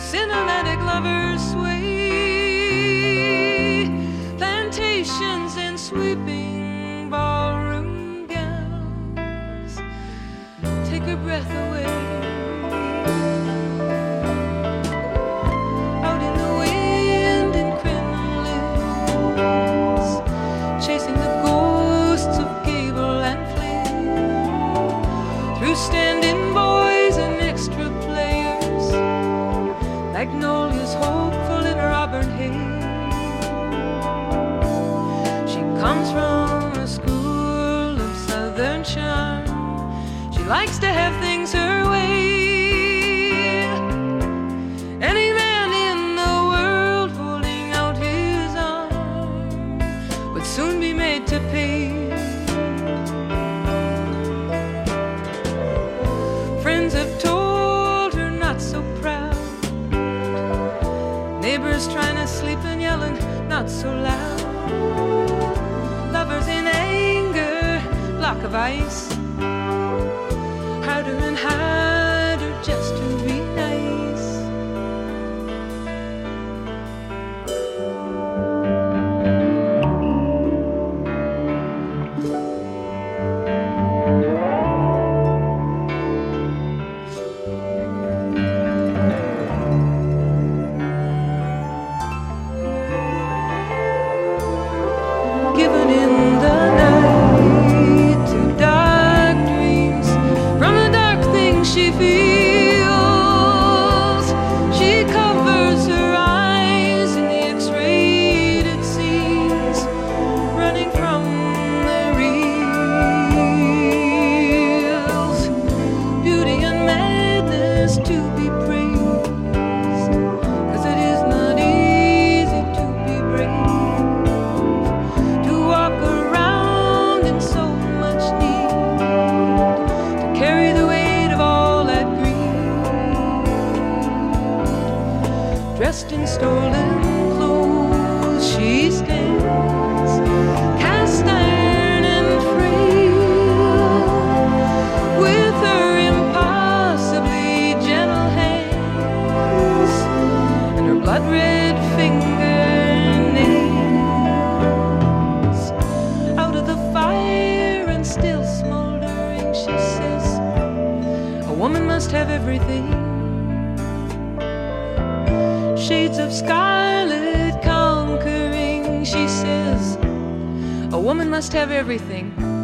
cinematic lovers sway, plantations and sweeping ballroom gowns take her breath away. Out in the wind in crinolines, chasing the ghosts of Gable and Flynn, through stand-in boys and extra players, magnolias hopeful in her auburn hair. She comes from a school of southern charm. She likes to have things her way. Any man in the world holding out his arm would soon be made to pay. Friends have told her not so proud, neighbors trying to sleep and yelling not so loud, lovers in anger, block of ice, harder and harder just to be nice. Given in the night to dark dreams from the dark things she feels. She covers her eyes in the X-rated scenes, running from the reels. Beauty and madness to be praised, 'cause it is not easy to be brave, to walk around in so much need, to carry the weight of all that greed. Dressed in stolen clothes, she stands, cast iron and frail, with her impossibly gentle hands and her blood-red fingernails. Out of the fire and still smoldering, she says, a woman must have everything. Shades of scarlet conquering, she says, a woman must have everything.